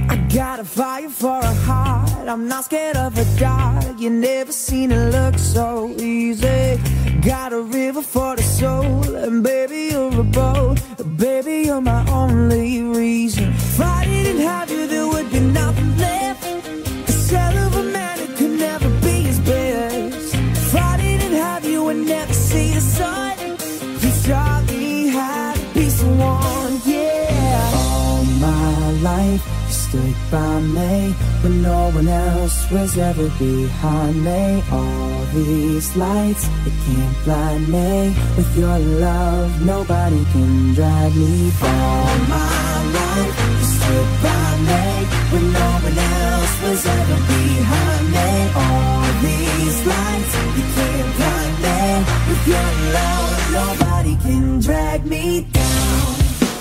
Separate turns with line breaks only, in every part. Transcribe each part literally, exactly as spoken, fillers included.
I got a fire for a heart, I'm not scared of the dark. You never seen it look so easy. Got a river for the soul, and baby you're a boat. Baby you're my only reason. If I didn't have you there would be nothing left. The shell of a man who could never be his best. If I didn't have you I'd never see the sun. You taught me how to be someone, yeah. All my life you stood by me when no one else was ever behind me. All these lights, they can't blind me. With your love, nobody can drag me down. All my life you stood by me when no one else was ever behind me. All these lights, you can't blind me. With your love, nobody can drag me down.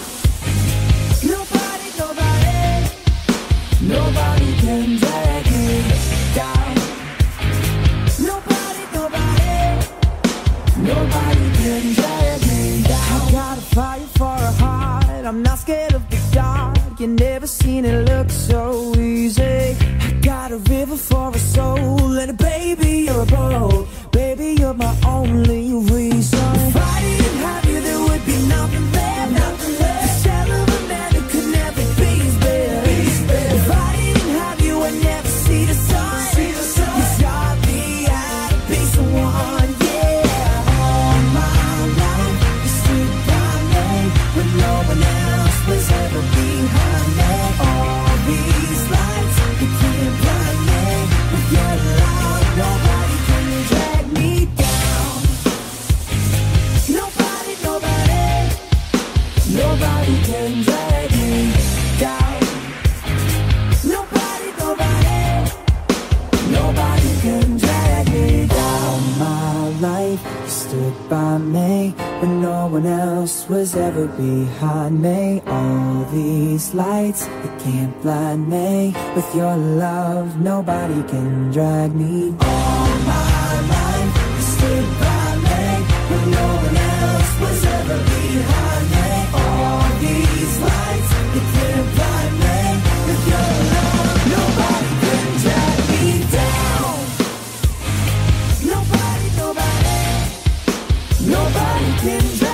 Nobody, nobody, nobody can drag me down. Nobody, nobody, nobody can drag me down. I got a fire for a heart, I'm not scared of the dark. You never seen it look so easy. I got a river for a soul, and a baby you're a boat. Baby you're my only reason. If I didn't have you there would be nothing left, nothing left. The shell of a man who could never be his best. If I didn't have you I'd never see the sun. See the sun. You taught me how to be someone, yeah. All my life you stood by me when no one else was ever behind me. All these lights, you can't blind me. With your love, nobody can drag me down. Nobody, nobody, nobody can drag me down. Nobody, nobody, nobody can drag me down. My life, you stood by me when no one else was ever behind me. All these lights, they can't blind me. With your love, nobody can drag me down. All my life, you stood by me when no one else was ever behind me. All these lights, they can't blind me. With your love, nobody can drag me down. Nobody, nobody, nobody can drag me down.